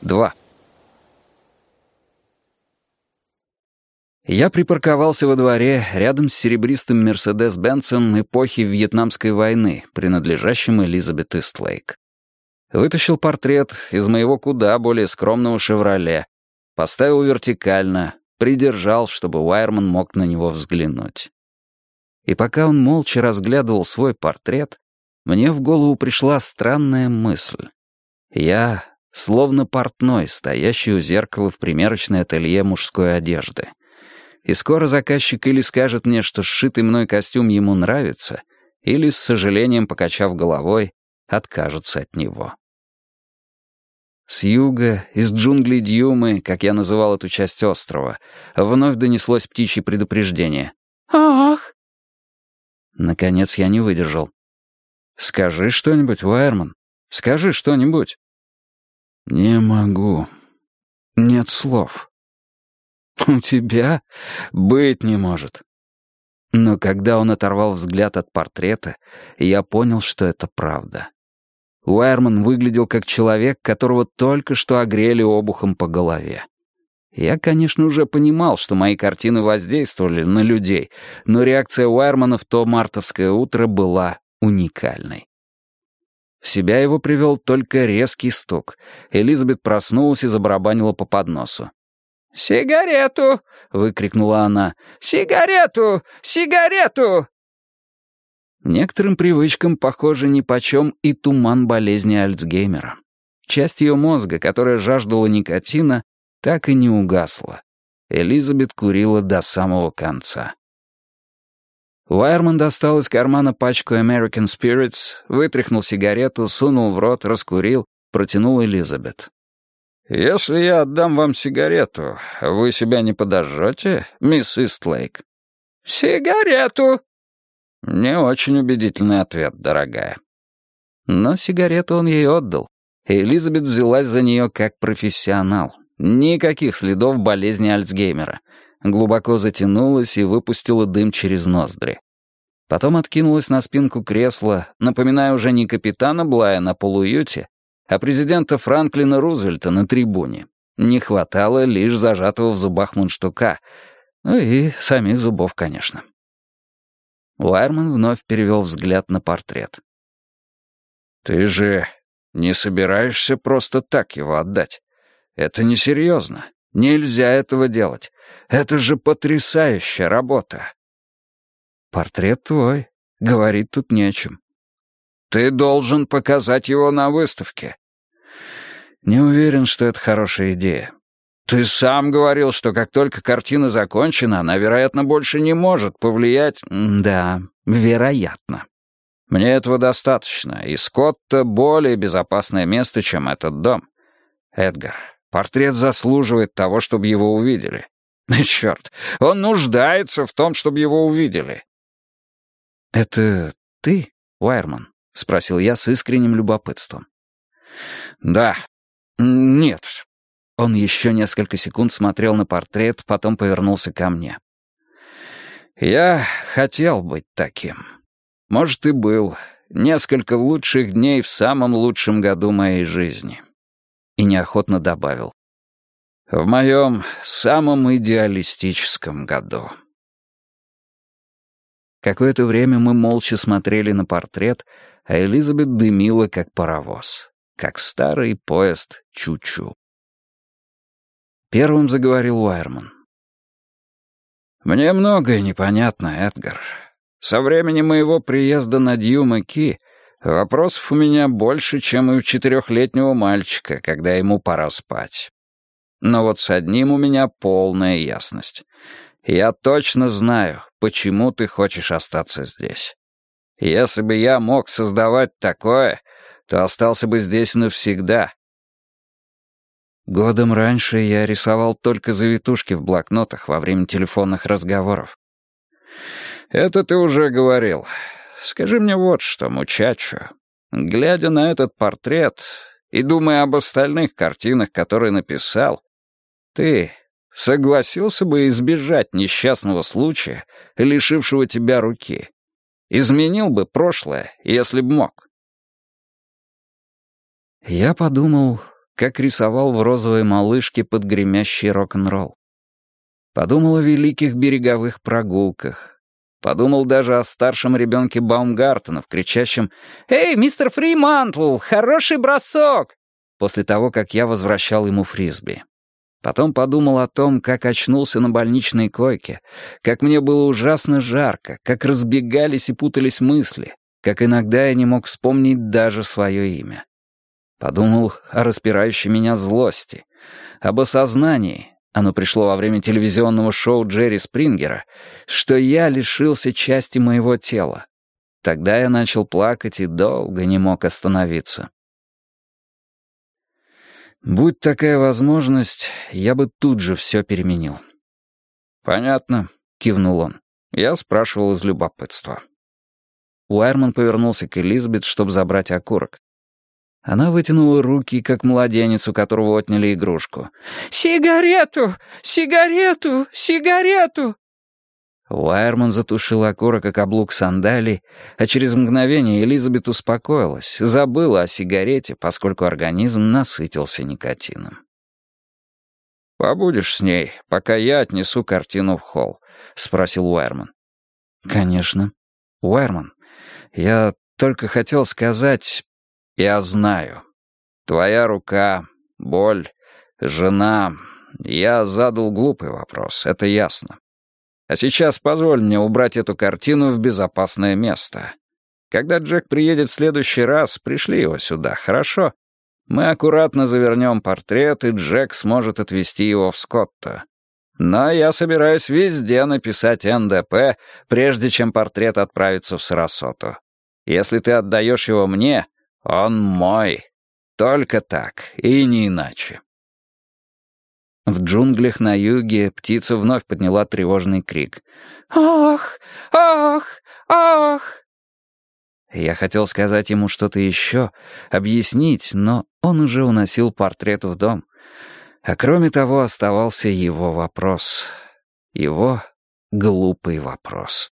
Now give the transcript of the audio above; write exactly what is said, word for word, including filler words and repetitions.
два. Я припарковался во дворе рядом с серебристым Мерседес-Бенцем эпохи Вьетнамской войны, принадлежащим Элизабет Истлейк. Вытащил портрет из моего куда более скромного «Шевроле», поставил вертикально, придержал, чтобы Уайерман мог на него взглянуть. И пока он молча разглядывал свой портрет, мне в голову пришла странная мысль. Я словно портной, стоящий у зеркала в примерочной ателье мужской одежды. И скоро заказчик или скажет мне, что сшитый мной костюм ему нравится, или, с сожалением покачав головой, откажется от него. С юга, из джунглей Дьюмы, как я называл эту часть острова, вновь донеслось птичье предупреждение. «Ах!» Наконец я не выдержал. «Скажи что-нибудь, Уайерман. Скажи что-нибудь». «Не могу. Нет слов». «У тебя? Быть не может». Но когда он оторвал взгляд от портрета, я понял, что это правда. Уайерман выглядел как человек, которого только что огрели обухом по голове. Я, конечно, уже понимал, что мои картины воздействовали на людей, но реакция Уайермана в то мартовское утро была уникальной. В себя его привел только резкий стук. Элизабет проснулась и забарабанила по подносу. «Сигарету!» — выкрикнула она. «Сигарету! Сигарету!» Некоторым привычкам, похоже, нипочем и туман болезни Альцгеймера. Часть ее мозга, которая жаждала никотина, так и не угасла. Элизабет курила до самого конца. Уайерман достал из кармана пачку American Spirits, вытряхнул сигарету, сунул в рот, раскурил, протянул Элизабет. «Если я отдам вам сигарету, вы себя не подожжете, мисс Истлейк?» «Сигарету!» Не очень убедительный ответ, дорогая. Но сигарету он ей отдал, и Элизабет взялась за нее как профессионал. Никаких следов болезни Альцгеймера. Глубоко затянулась и выпустила дым через ноздри. Потом откинулась на спинку кресла, напоминая уже не капитана Блая на полуюте, а президента Франклина Рузвельта на трибуне. Не хватало лишь зажатого в зубах мундштука. Ну и самих зубов, конечно. Уайерман вновь перевел взгляд на портрет. «Ты же не собираешься просто так его отдать? Это несерьезно. Нельзя этого делать. Это же потрясающая работа». «Портрет твой. Говорить тут не о чем». «Ты должен показать его на выставке». «Не уверен, что это хорошая идея». «Ты сам говорил, что как только картина закончена, она, вероятно, больше не может повлиять...» «Да, вероятно». «Мне этого достаточно, и Скотта более безопасное место, чем этот дом. Эдгар, портрет заслуживает того, чтобы его увидели. Черт, он нуждается в том, чтобы его увидели». «Это ты, Уайерман?» — спросил я с искренним любопытством. «Да. Нет». Он еще несколько секунд смотрел на портрет, потом повернулся ко мне. «Я хотел быть таким. Может, и был. Несколько лучших дней в самом лучшем году моей жизни». И неохотно добавил. «В моем самом идеалистическом году». Какое-то время мы молча смотрели на портрет, а Элизабет дымила, как паровоз, как старый поезд чу-чу. Первым заговорил Уайерман. «Мне многое непонятно, Эдгар. Со времени моего приезда на Дью-Ки вопросов у меня больше, чем и у четырехлетнего мальчика, когда ему пора спать. Но вот с одним у меня полная ясность. Я точно знаю, почему ты хочешь остаться здесь. Если бы я мог создавать такое, то остался бы здесь навсегда». Годом раньше я рисовал только завитушки в блокнотах во время телефонных разговоров. «Это ты уже говорил. Скажи мне вот что, мучачо. Глядя на этот портрет и думая об остальных картинах, которые написал, ты согласился бы избежать несчастного случая, лишившего тебя руки? Изменил бы прошлое, если б мог?» Я подумал, как рисовал в розовой малышке под гремящий рок-н-ролл. Подумал о великих береговых прогулках. Подумал даже о старшем ребенке Баумгартенов, кричащем «Эй, мистер Фримантл, хороший бросок!» после того, как я возвращал ему фрисби. Потом подумал о том, как очнулся на больничной койке, как мне было ужасно жарко, как разбегались и путались мысли, как иногда я не мог вспомнить даже свое имя. Подумал о распирающей меня злости, об осознании, оно пришло во время телевизионного шоу Джерри Спрингера, что я лишился части моего тела. Тогда я начал плакать и долго не мог остановиться. Будь такая возможность, я бы тут же все переменил. «Понятно», — кивнул он. Я спрашивал из любопытства. Уайерман повернулся к Элизабет, чтобы забрать окурок. Она вытянула руки, как младенец, у которого отняли игрушку. «Сигарету! Сигарету! Сигарету!» Уайерман затушил окурок о каблук сандалий, а через мгновение Элизабет успокоилась, забыла о сигарете, поскольку организм насытился никотином. «Побудешь с ней, пока я отнесу картину в холл?» — спросил Уайерман. «Конечно. Уайерман, я только хотел сказать... Я знаю. Твоя рука, боль, жена... Я задал глупый вопрос, это ясно. А сейчас позволь мне убрать эту картину в безопасное место. Когда Джек приедет в следующий раз, пришли его сюда, хорошо? Мы аккуратно завернем портрет, и Джек сможет отвезти его в Скотто. Но я собираюсь везде написать эн дэ пэ, прежде чем портрет отправится в Сарасоту. Если ты отдаешь его мне, он мой. Только так, и не иначе». В джунглях на юге птица вновь подняла тревожный крик. «Ах! Ах! Ах!» Я хотел сказать ему что-то еще, объяснить, но он уже уносил портрет в дом. А кроме того, оставался его вопрос. Его глупый вопрос.